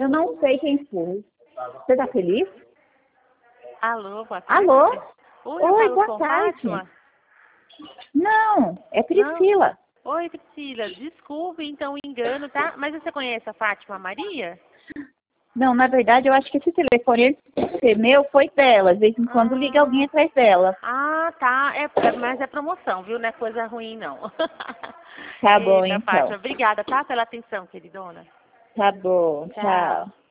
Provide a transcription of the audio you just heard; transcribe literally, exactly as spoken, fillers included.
Eu não sei quem foi. Você tá feliz? Alô, boa tarde. Alô? Oi, eu Oi, falo boa com tarde. Fátima? Não, é Priscila. Não. Oi, Priscila. Desculpe, então, o engano, tá? Mas você conhece a Fátima Maria? Não, na verdade, eu acho que esse telefone esse meu foi dela. De vez em quando liga Ah, alguém atrás dela. ah tá. É, é- mas é promoção, viu? Não é coisa ruim, não. Tá bom, Eita, então. Fátima. Obrigada, tá? Pela atenção, queridona. Tá bom, Tchau. tchau.